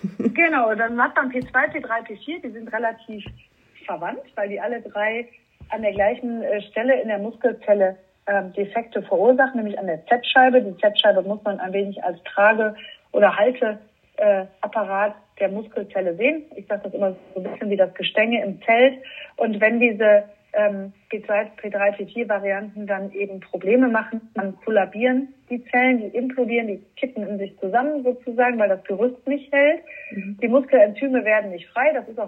Dann hat man P2, P3, P4. Die sind relativ verwandt, weil die alle drei an der gleichen Stelle in der Muskelzelle Defekte verursachen, nämlich an der Z-Scheibe. Die Z-Scheibe muss man ein wenig als Trage- oder Halteapparat der Muskelzelle sehen. Ich sage das immer so ein bisschen wie das Gestänge im Zelt. Und wenn diese P2, P3, P4-Varianten dann eben Probleme machen, dann kollabieren die Zellen, die implodieren, die kippen in sich zusammen sozusagen, weil das Gerüst nicht hält. Die Muskelenzyme werden nicht frei. Das ist auch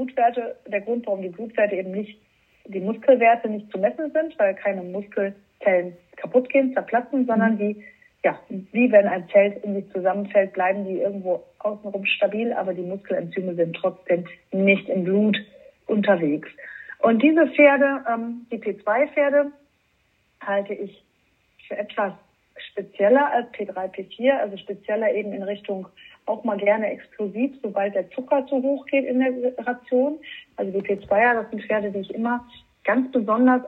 der Grund, warum die Blutwerte eben nicht, die Muskelwerte nicht zu messen sind, weil keine Muskelzellen kaputt gehen, zerplatzen, sondern die, wie wenn ein Zelt in sich zusammenfällt, bleiben die irgendwo außenrum stabil, aber die Muskelenzyme sind trotzdem nicht im Blut unterwegs. Und diese Pferde, die P2-Pferde, halte ich für etwas spezieller als P3, P4, also spezieller eben in Richtung auch mal gerne explosiv, sobald der Zucker zu hoch geht in der Ration. Also die P2er, das sind Pferde, die ich immer ganz besonders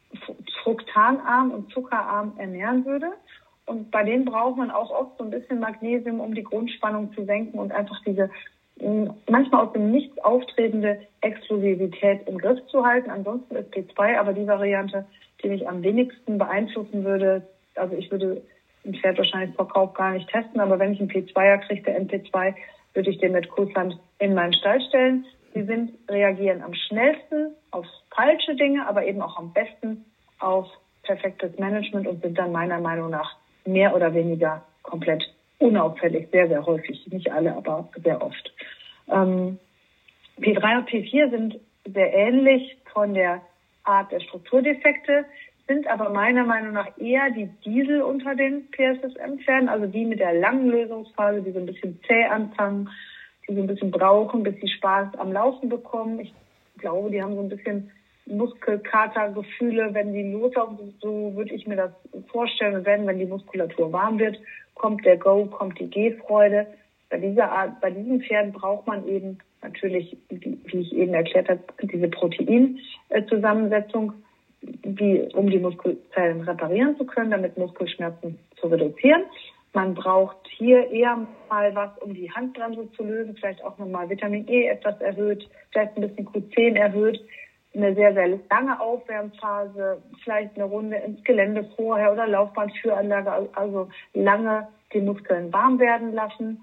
fruktanarm und zuckerarm ernähren würde. Und bei denen braucht man auch oft so ein bisschen Magnesium, um die Grundspannung zu senken und einfach diese manchmal aus dem Nichts auftretende Explosivität im Griff zu halten. Ansonsten ist P2 aber die Variante, die mich am wenigsten beeinflussen würde. Also ich würde ein Pferd wahrscheinlich vor Kauf gar nicht testen, aber wenn ich einen P2er kriege, der NP2, würde ich den mit Kursland in meinen Stall stellen. Sie reagieren am schnellsten auf falsche Dinge, aber eben auch am besten auf perfektes Management und sind dann meiner Meinung nach mehr oder weniger komplett unauffällig, sehr, sehr häufig. Nicht alle, aber sehr oft. P3 und P4 sind sehr ähnlich von der Art der Strukturdefekte, sind aber meiner Meinung nach eher die Diesel unter den PSSM-Pferden, also die mit der langen Lösungsphase, die so ein bisschen zäh anfangen, die so ein bisschen brauchen, bis sie Spaß am Laufen bekommen. Ich glaube, die haben so ein bisschen Muskelkatergefühle, wenn die loslaufen, so würde ich mir das vorstellen. Und wenn die Muskulatur warm wird, kommt der Go, kommt die Gehfreude. Bei diesen Pferden braucht man eben natürlich, wie ich eben erklärt habe, diese Proteinzusammensetzung. um die Muskelzellen reparieren zu können, damit Muskelschmerzen zu reduzieren. Man braucht hier eher mal was, um die Handbremse zu lösen, vielleicht auch nochmal Vitamin E etwas erhöht, vielleicht ein bisschen Q10 erhöht, eine sehr, sehr lange Aufwärmphase, vielleicht eine Runde ins Gelände vorher oder Laufbahnführanlage, also lange die Muskeln warm werden lassen.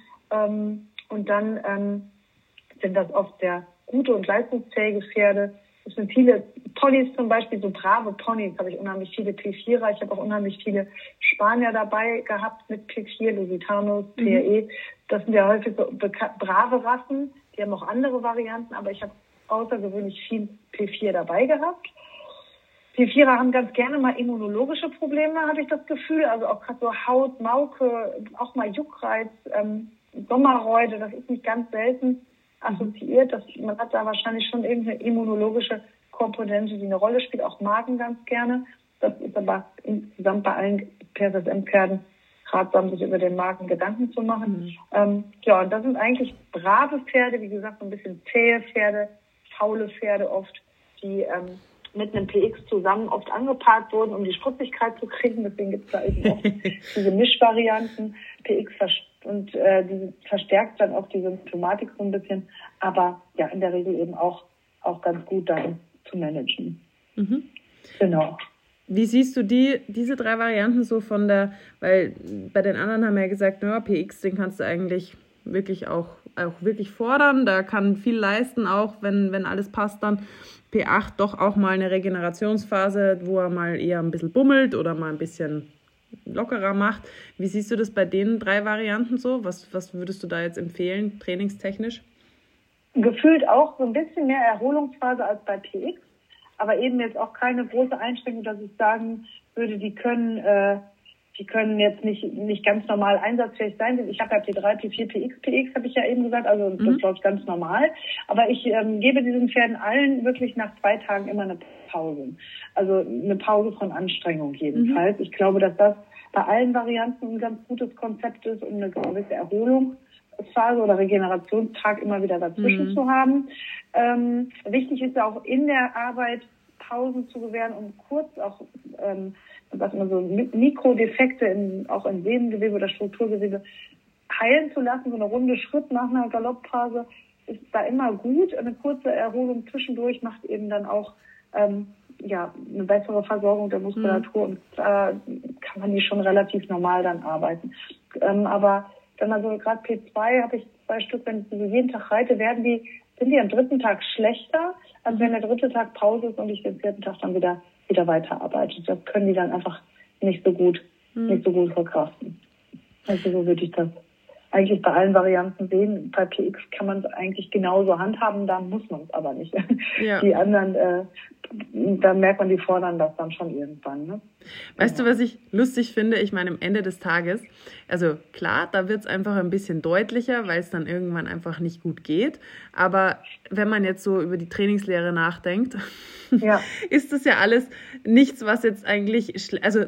Und dann sind das oft sehr gute und leistungsfähige Pferde. Es sind viele Ponys zum Beispiel, so brave Ponys, habe ich unheimlich viele P4er. Ich habe auch unheimlich viele Spanier dabei gehabt mit P4, Lusitanos, PRE. Das sind ja häufig so brave Rassen. Die haben auch andere Varianten, aber ich habe außergewöhnlich viel P4 dabei gehabt. P4er haben ganz gerne mal immunologische Probleme, habe ich das Gefühl. Also auch gerade so Haut, Mauke, auch mal Juckreiz, Sommerreude, das ist nicht ganz selten assoziiert. Man hat da wahrscheinlich schon irgendeine immunologische Komponente, die eine Rolle spielt, auch Magen ganz gerne. Das ist aber insgesamt bei allen PSSM-Pferden ratsam, sich über den Magen Gedanken zu machen. Und das sind eigentlich brave Pferde, wie gesagt, so ein bisschen zähe Pferde, faule Pferde oft, die mit einem PX zusammen oft angepaart wurden, um die Spritzigkeit zu kriegen. Deswegen gibt es da eben auch diese Mischvarianten. PX und die verstärkt dann auch die Symptomatik so ein bisschen, aber ja, in der Regel eben auch ganz gut dann zu managen. Genau. Wie siehst du diese 3 Varianten so weil bei den anderen haben wir ja gesagt, PX, den kannst du eigentlich wirklich auch wirklich fordern, da kann viel leisten, auch wenn alles passt dann. P8 doch auch mal eine Regenerationsphase, wo er mal eher ein bisschen bummelt oder mal ein bisschen lockerer macht. Wie siehst du das bei den 3 Varianten so? Was würdest du da jetzt empfehlen, trainingstechnisch? Gefühlt auch so ein bisschen mehr Erholungsphase als bei PX, aber eben jetzt auch keine große Einschränkung, dass ich sagen würde, die können jetzt nicht ganz normal einsatzfähig sein. Ich habe ja P3, P4, PX, habe ich ja eben gesagt, also das läuft ganz normal. Aber ich gebe diesen Pferden allen wirklich nach 2 Tagen immer eine Pause. Also eine Pause von Anstrengung jedenfalls. Ich glaube, dass das bei allen Varianten ein ganz gutes Konzept ist, um eine gewisse Erholungsphase oder Regenerationstag immer wieder dazwischen zu haben. Wichtig ist auch in der Arbeit Pausen zu gewähren, um kurz auch was man so Mikrodefekte auch in Sehnengewebe oder Strukturgewebe heilen zu lassen. So eine runde Schritt nach einer Galoppphase ist da immer gut. Eine kurze Erholung zwischendurch macht eben dann auch eine bessere Versorgung der Muskulatur und da kann man die schon relativ normal dann arbeiten. Aber wenn man so gerade P2 habe ich 2 Stück, wenn ich so jeden Tag reite, sind die am 3. Tag schlechter, als wenn der 3. Tag Pause ist und ich den 4. Tag dann wieder weiterarbeite. Das können die dann einfach nicht so gut verkraften. Also so würde ich das eigentlich bei allen Varianten sehen. Bei PX kann man es eigentlich genauso handhaben, da muss man es aber nicht. Ja. Die anderen, da merkt man, die fordern das dann schon irgendwann. Ne? Weißt du, was ich lustig finde? Ich meine, am Ende des Tages, also klar, da wird es einfach ein bisschen deutlicher, weil es dann irgendwann einfach nicht gut geht. Aber wenn man jetzt so über die Trainingslehre nachdenkt, ist das ja alles nichts, was jetzt eigentlich, also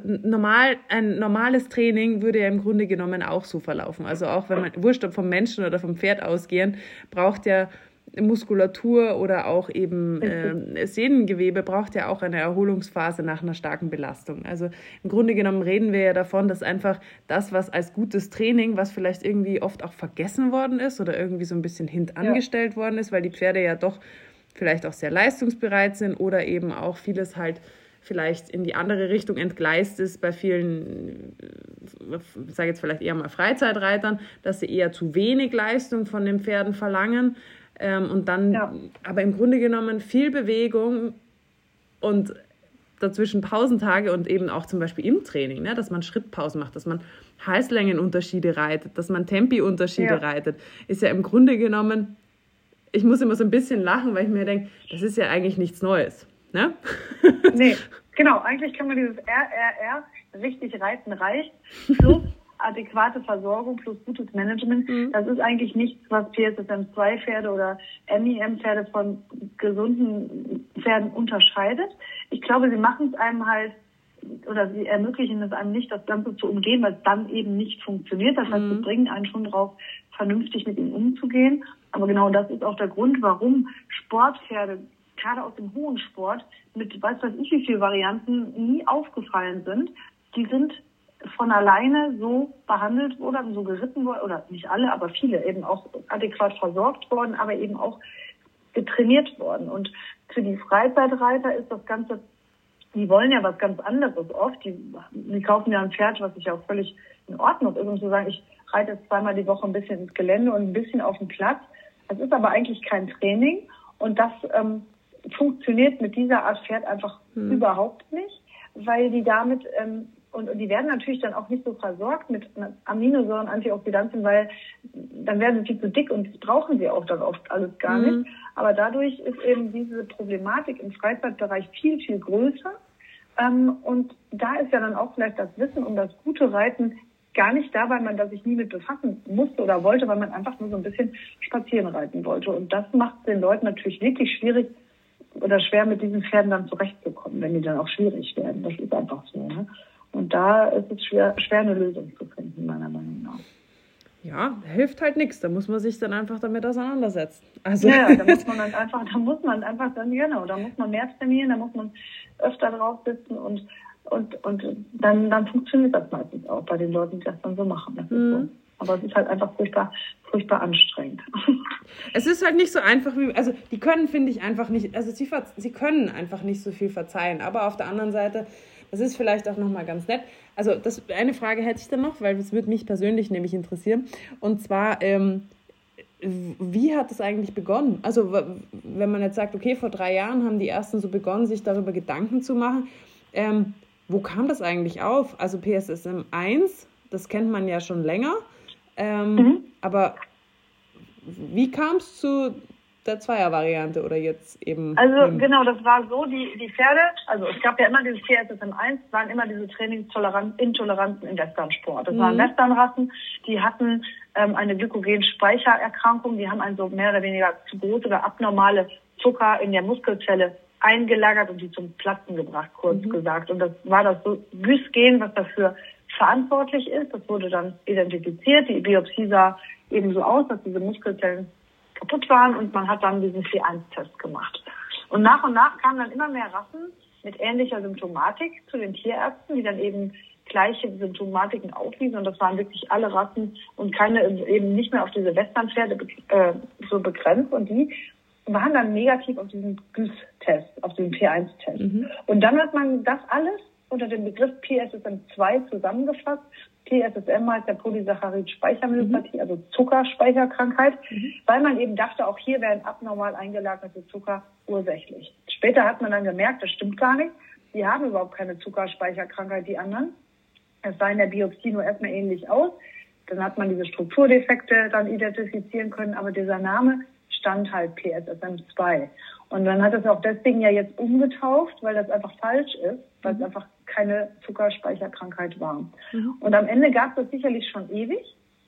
ein normales Training würde ja im Grunde genommen auch so verlaufen. Also auch wenn man, wurscht ob vom Menschen oder vom Pferd ausgehen, braucht ja Muskulatur oder auch eben Sehnengewebe braucht ja auch eine Erholungsphase nach einer starken Belastung. Also im Grunde genommen reden wir ja davon, dass einfach das, was als gutes Training, was vielleicht irgendwie oft auch vergessen worden ist oder irgendwie so ein bisschen hintangestellt worden ist, weil die Pferde ja doch vielleicht auch sehr leistungsbereit sind oder eben auch vieles halt vielleicht in die andere Richtung entgleist ist bei vielen, ich sage jetzt vielleicht eher mal Freizeitreitern, dass sie eher zu wenig Leistung von den Pferden verlangen. Und dann, aber im Grunde genommen viel Bewegung und dazwischen Pausentage und eben auch zum Beispiel im Training, ne, dass man Schrittpausen macht, dass man Halslängenunterschiede reitet, dass man Tempiunterschiede reitet, ist ja im Grunde genommen, ich muss immer so ein bisschen lachen, weil ich mir denke, das ist ja eigentlich nichts Neues. Ne? Nee, genau, eigentlich kann man dieses RRR, richtig reiten reicht, plus adäquate Versorgung plus gutes Management, das ist eigentlich nichts, was PSSM2-Pferde oder MIM-Pferde von gesunden Pferden unterscheidet. Ich glaube, sie machen es einem halt, oder sie ermöglichen es einem nicht, das Ganze zu umgehen, weil es dann eben nicht funktioniert. Das heißt, sie bringen einen schon drauf, vernünftig mit ihnen umzugehen. Aber genau das ist auch der Grund, warum Sportpferde gerade aus dem hohen Sport mit weiß ich wie viele Varianten nie aufgefallen sind. Die sind von alleine so behandelt worden, so geritten worden, oder nicht alle, aber viele eben auch adäquat versorgt worden, aber eben auch getrainiert worden. Und für die Freizeitreiter ist das Ganze, die wollen ja was ganz anderes oft. Die kaufen ja ein Pferd, was ja auch völlig in Ordnung ist, um zu sagen, ich reite jetzt zweimal die Woche ein bisschen ins Gelände und ein bisschen auf dem Platz. Das ist aber eigentlich kein Training und das funktioniert mit dieser Art Pferd einfach überhaupt nicht, weil die damit und die werden natürlich dann auch nicht so versorgt mit Aminosäuren, Antioxidantien, weil dann werden sie viel zu dick und das brauchen sie auch dann oft alles gar nicht. Aber dadurch ist eben diese Problematik im Freizeitbereich viel, viel größer. Und da ist ja dann auch vielleicht das Wissen um das gute Reiten gar nicht da, weil man da sich nie mit befassen musste oder wollte, weil man einfach nur so ein bisschen spazieren reiten wollte. Und das macht es den Leuten natürlich wirklich schwierig oder schwer, mit diesen Pferden dann zurechtzukommen, wenn die dann auch schwierig werden. Das ist einfach so. Ne? Und da ist es schwer eine Lösung zu finden, meiner Meinung nach. Ja, hilft halt nichts. Da muss man sich dann einfach damit auseinandersetzen. Also ja, da muss man mehr trainieren, da muss man öfter drauf sitzen und dann funktioniert das meistens auch bei den Leuten, die das dann so machen. Das ist so. Aber es ist halt einfach furchtbar anstrengend. Es ist halt nicht so einfach, also die können, finde ich, einfach nicht, also sie können einfach nicht so viel verzeihen. Aber auf der anderen Seite, das ist vielleicht auch nochmal ganz nett. Also eine Frage hätte ich dann noch, weil das würde mich persönlich nämlich interessieren. Und zwar, wie hat das eigentlich begonnen? Also wenn man jetzt sagt, okay, vor 3 Jahren haben die Ersten so begonnen, sich darüber Gedanken zu machen. Wo kam das eigentlich auf? Also PSSM 1, das kennt man ja schon länger. Aber wie kam es zu der Zweier-Variante oder jetzt eben? Also genau, das war so, die Pferde, also es gab ja immer dieses PSSM 1, waren immer diese Trainingsintoleranzen im Westernsport. Das waren Westernrassen, die hatten eine Glykogenspeichererkrankung, die haben so mehr oder weniger zu große oder abnormale Zucker in der Muskelzelle eingelagert und die zum Platzen gebracht, kurz gesagt. Und das war das so Gys-Gen, was dafür verantwortlich ist. Das wurde dann identifiziert. Die Biopsie sah eben so aus, dass diese Muskelzellen kaputt waren und man hat dann diesen T1-Test gemacht. Und nach kamen dann immer mehr Rassen mit ähnlicher Symptomatik zu den Tierärzten, die dann eben gleiche Symptomatiken aufwiesen. Und das waren wirklich alle Rassen und keine eben nicht mehr auf diese Westernpferde so begrenzt. Und die waren dann negativ auf diesen GÜS-Test, auf den T1-Test. Und dann hat man das alles unter dem Begriff PSSM2 zusammengefasst. PSSM heißt der Polysaccharid-Speichermyopathie, also Zuckerspeicherkrankheit, weil man eben dachte, auch hier wären abnormal eingelagerte Zucker ursächlich. Später hat man dann gemerkt, das stimmt gar nicht. Die haben überhaupt keine Zuckerspeicherkrankheit, die anderen. Es sah in der Biopsie nur erstmal ähnlich aus. Dann hat man diese Strukturdefekte dann identifizieren können, aber dieser Name stand halt PSSM2. Und dann hat es auch deswegen ja jetzt umgetauft, weil das einfach falsch ist, weil es einfach keine Zuckerspeicherkrankheit war. Und am Ende gab es das sicherlich schon ewig.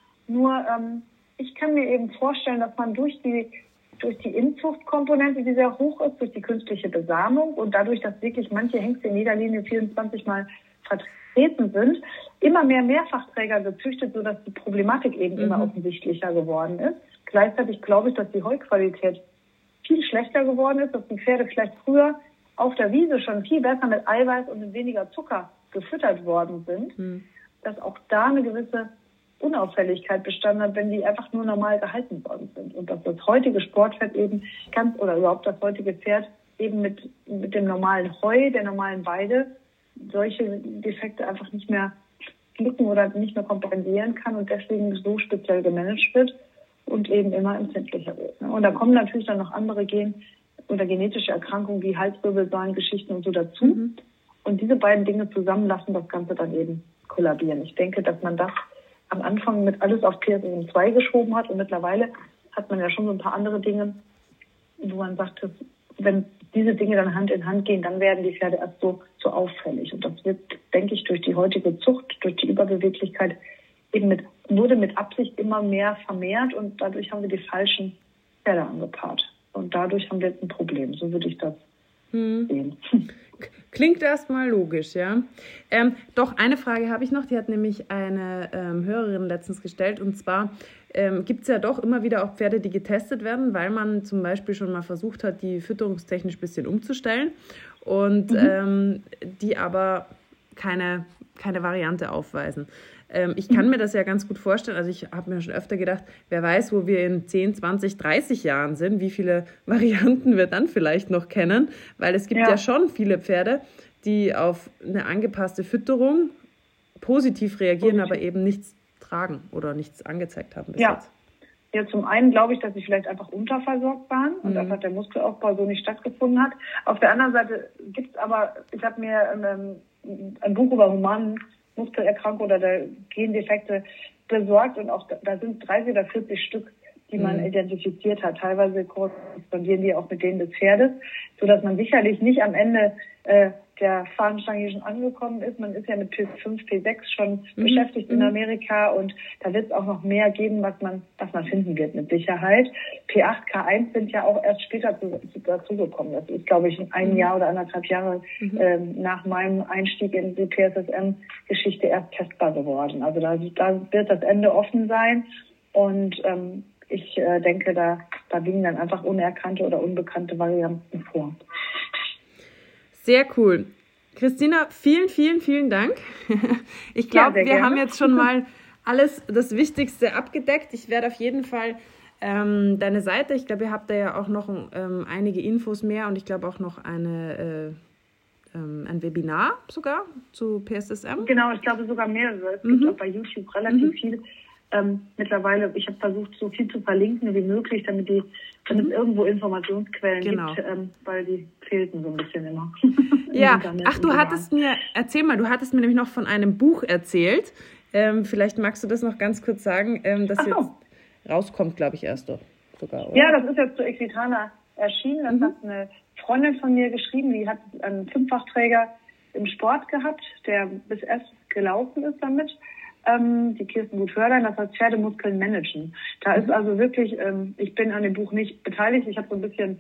Nur ich kann mir eben vorstellen, dass man durch die Inzuchtkomponente, die sehr hoch ist, durch die künstliche Besamung und dadurch, dass wirklich manche Hengste in jeder Linie 24 Mal vertreten sind, immer mehr Mehrfachträger gezüchtet, sodass die Problematik eben immer offensichtlicher geworden ist. Gleichzeitig glaube ich, dass die Heuqualität viel schlechter geworden ist, dass die Pferde vielleicht früher auf der Wiese schon viel besser mit Eiweiß und mit weniger Zucker gefüttert worden sind, dass auch da eine gewisse Unauffälligkeit bestanden hat, wenn die einfach nur normal gehalten worden sind. Und dass das heutige Sportpferd eben oder überhaupt das heutige Pferd eben mit dem normalen Heu, der normalen Weide, solche Defekte einfach nicht mehr knicken oder nicht mehr kompensieren kann und deswegen so speziell gemanagt wird und eben immer empfindlicher wird. Und da kommen natürlich dann noch andere oder genetische Erkrankungen wie Halswirbelsäulengeschichten und so dazu. Und diese beiden Dinge zusammen lassen das Ganze dann eben kollabieren. Ich denke, dass man das am Anfang mit alles auf PSSM2 geschoben hat und mittlerweile hat man ja schon so ein paar andere Dinge, wo man sagt, dass, wenn diese Dinge dann Hand in Hand gehen, dann werden die Pferde erst so auffällig. Und das wird, denke ich, durch die heutige Zucht, durch die Überbeweglichkeit wurde mit Absicht immer mehr vermehrt und dadurch haben wir die falschen Pferde angepaart. Und dadurch haben wir jetzt ein Problem. So würde ich das sehen. Klingt erstmal logisch, ja. Doch, eine Frage habe ich noch, die hat nämlich eine Hörerin letztens gestellt. Und zwar gibt es ja doch immer wieder auch Pferde, die getestet werden, weil man zum Beispiel schon mal versucht hat, die fütterungstechnisch ein bisschen umzustellen und die aber keine Variante aufweisen. Ich kann mir das ja ganz gut vorstellen, also ich habe mir schon öfter gedacht, wer weiß, wo wir in 10, 20, 30 Jahren sind, wie viele Varianten wir dann vielleicht noch kennen, weil es gibt ja schon viele Pferde, die auf eine angepasste Fütterung positiv reagieren, aber eben nichts tragen oder nichts angezeigt haben bis jetzt. Ja, zum einen glaube ich, dass sie vielleicht einfach unterversorgt waren und einfach der Muskelaufbau so nicht stattgefunden hat. Auf der anderen Seite gibt es aber, ich habe mir ein Buch über humanen Muskelerkrankungen oder Gendefekte besorgt und auch da sind 30 oder 40 Stück, die man identifiziert hat. Teilweise korrespondieren die auch mit denen des Pferdes, sodass man sicherlich nicht am Ende der Fahnenstange hier schon angekommen ist. Man ist ja mit P5, P6 schon beschäftigt in Amerika und da wird es auch noch mehr geben, was man finden wird mit Sicherheit. P8, K1 sind ja auch erst später dazugekommen. Das ist, glaube ich, ein Jahr oder 1,5 Jahre nach meinem Einstieg in die PSSM-Geschichte erst testbar geworden. Also da wird das Ende offen sein und ich denke, da liegen dann einfach unerkannte oder unbekannte Varianten vor. Sehr cool. Christina, vielen, vielen, vielen Dank. Ich glaube, wir haben jetzt schon mal das Wichtigste abgedeckt. Ich werde auf jeden Fall deine Seite, ich glaube, ihr habt da ja auch noch einige Infos mehr und ich glaube auch noch ein Webinar sogar zu PSSM. Genau, ich glaube sogar mehrere. Es gibt auch bei YouTube relativ viel. Mittlerweile, ich habe versucht, so viel zu verlinken wie möglich, damit es irgendwo Informationsquellen gibt, weil die fehlten so ein bisschen immer. Ja, ach, du hattest mir nämlich noch von einem Buch erzählt. Vielleicht magst du das noch ganz kurz sagen, das jetzt rauskommt, glaube ich, erst sogar, oder? Ja, das ist jetzt zu Equitana erschienen. Das hat eine Freundin von mir geschrieben, die hat einen 5-fachträger im Sport gehabt, der bis S gelaufen ist damit. Die Kirsten gut fördern, das heißt Pferdemuskeln managen. Da ist also wirklich, ich bin an dem Buch nicht beteiligt, ich habe so ein bisschen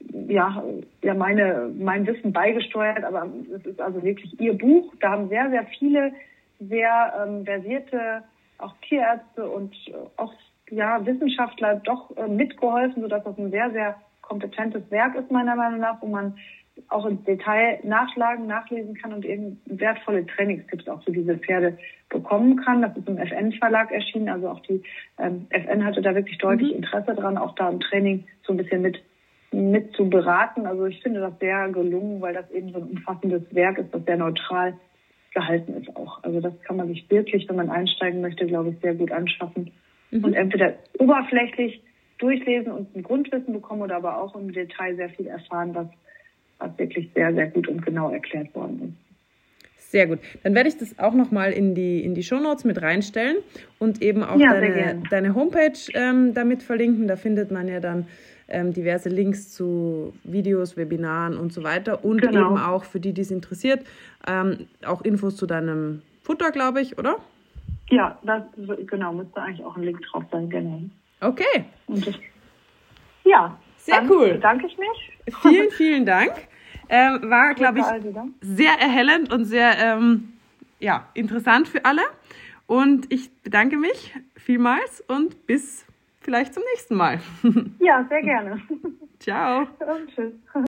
mein Wissen beigesteuert, aber es ist also wirklich ihr Buch. Da haben sehr, sehr viele sehr versierte, auch Tierärzte und auch Wissenschaftler doch mitgeholfen, sodass das ein sehr, sehr kompetentes Werk ist, meiner Meinung nach, wo man auch im Detail nachlesen kann und eben wertvolle Trainingstipps auch für diese Pferde bekommen kann. Das ist im FN-Verlag erschienen, also auch die FN hatte da wirklich deutlich Interesse dran, auch da im Training so ein bisschen mit zu beraten. Also ich finde das sehr gelungen, weil das eben so ein umfassendes Werk ist, das sehr neutral gehalten ist auch. Also das kann man sich wirklich, wenn man einsteigen möchte, glaube ich, sehr gut anschaffen und entweder oberflächlich durchlesen und ein Grundwissen bekommen oder aber auch im Detail sehr viel erfahren, was wirklich sehr, sehr gut und genau erklärt worden ist. Sehr gut. Dann werde ich das auch nochmal in die Shownotes mit reinstellen und eben auch deine Homepage damit verlinken. Da findet man ja dann diverse Links zu Videos, Webinaren und so weiter. Und eben auch für die es interessiert, auch Infos zu deinem Futter, glaube ich, oder? Ja, müsste eigentlich auch ein Link drauf sein, genau. Okay. Sehr cool. Bedanke ich mich. Vielen, vielen Dank. War, glaube ich, sehr erhellend und sehr interessant für alle. Und ich bedanke mich vielmals und bis vielleicht zum nächsten Mal. Ja, sehr gerne. Ciao. Und tschüss.